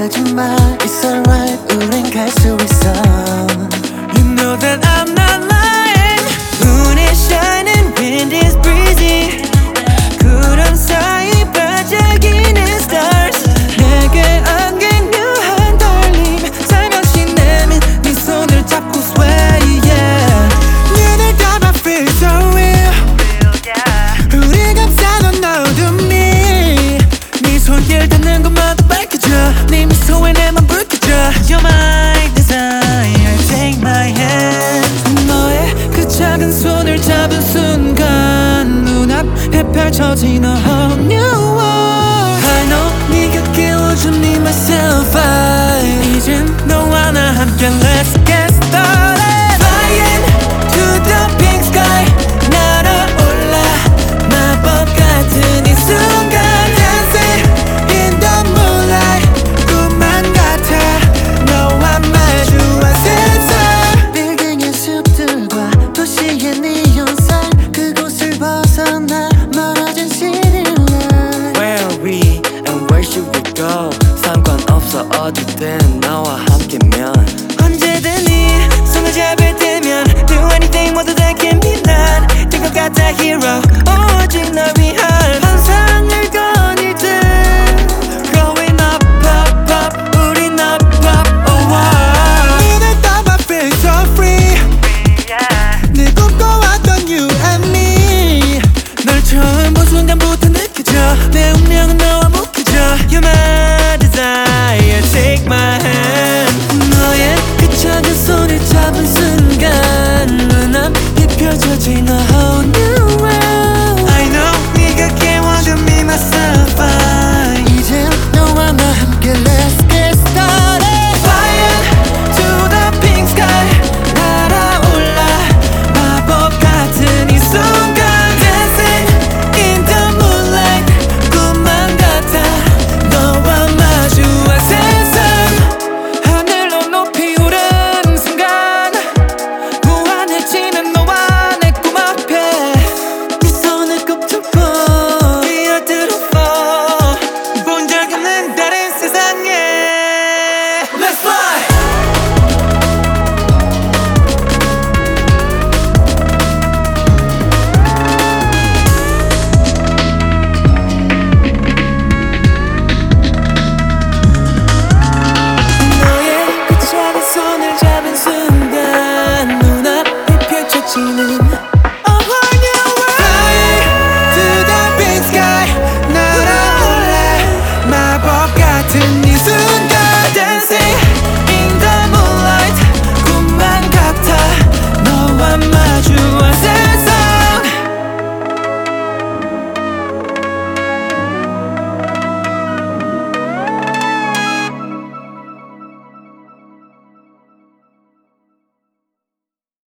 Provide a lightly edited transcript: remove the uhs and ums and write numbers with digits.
하지마. It's alright, 우린 갈 수 있어. You know that I'm not lying. Moon is shining, wind is breezy. 구름 사이 반짝이는 stars. 내게 안긴 묘한 떨림. 살며시 내민 네 손을 잡고 sway, yeah. 눈을 감아 feel so real. 우리 감싸던 어둠이 네 손길 닿는 것마다 밝혀져. 네 미소에 내 맘 불켜져. You're my desire, take my hand. 너의 그 작은 손을 잡은 순간 눈앞에 펼쳐진 a whole new world. I know 네가 깨워준 me myself. 이젠 너와 나 함께 let's get started. Flying to the pink sky. 날아올라 마법 같은 이 순간. Dancing in the moonlight. 꿈만 같아 너와 마주한 세상. 빌딩의 숲들과 도시의 니온선 그곳을 벗어나 멀어진 city light. Where are we and where should we go? 상관없어 어디든 나와 함께면. 언제든 네 손을 잡을 때면 do anything 모두 다 can be 난 될 것 같아 hero. 오직 널 위한 환상을 거닐 때 Going up up up 우린 up up oh wow. 눈을 떠봐 feel so free. 늘 꿈꿔왔던 you and me. 널 처음 본 순간부터 느껴져. 내 운명은 너와 묶여져. You're my desire, take my hand. 너의 그 작은 손을 잡은 순간 눈앞이 펼쳐진 a whole new